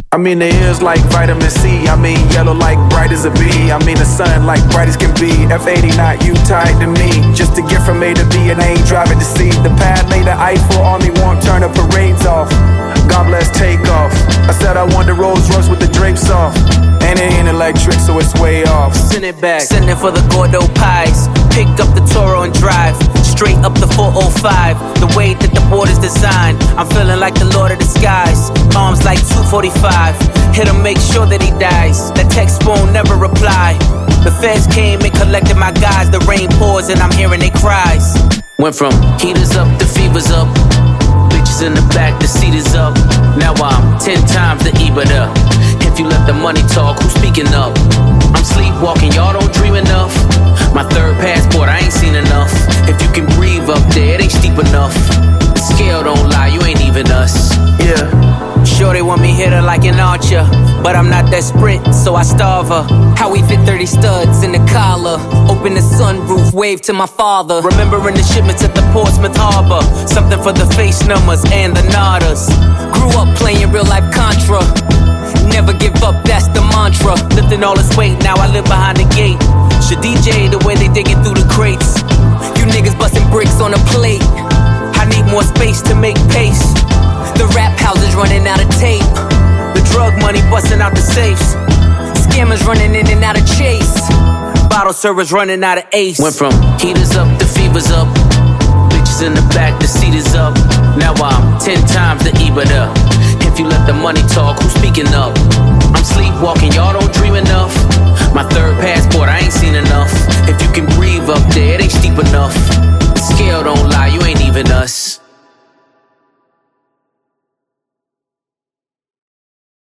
I mean, the air's like vitamin C. I mean, yellow like bright as a bee. I mean, the sun like bright as can be. F80 not you tied to me. Just to get from A to B and I ain't driving to C. The pad laid the Eiffel Army won't turn the parades off. God bless takeoff. I said I want the Rolls Royce with the drapes off. And it ain't electric, so it's way off. Send it back. Send it for the Gordo pies. Pick up the Toro and drive straight up the 405. The way that the board is designed, I'm feeling like the Lord of the Skies. Arms like 245. Hit him, make sure that he dies. That text won't never reply. The feds came and collected my guys. The rain pours and I'm hearing their cries. Went from heaters up to fevers up. Bitches in the back, the seat is up. Now I'm 10 times the EBITDA. If you let the money talk, who's speaking up? I'm sleepwalking, y'all don't dream enough. My third passport, I ain't seen enough. If you can breathe up there, it ain't steep enough. The scale don't lie, you ain't even us. Yeah. Sure they want me hit her like an archer, but I'm not that sprint, so I starve her. How we fit 30 studs in the collar. Open the sunroof, wave to my father. Remembering the shipments at the Portsmouth Harbor. Something for the face numbers and the nodders. Grew up playing real life Contra. Never give up, that's the mantra. Lifting all this weight, now I live behind the gate. Should DJ the way they digging through the crates. You niggas busting bricks on a plate. I need more space to make pace. The rap house is running out of tape. The drug money busting out the safes. Scammers running in and out of Chase. Bottle servers running out of Ace. Went from heaters up to fevers up. Bitches in the back, the seat is up. Now I'm 10 times the EBITDA. If you let the money talk, who's speaking up? I'm sleepwalking, y'all don't dream enough. My third passport, I ain't seen enough. If you can breathe up there, it ain't steep enough. The scale don't lie, you ain't even us.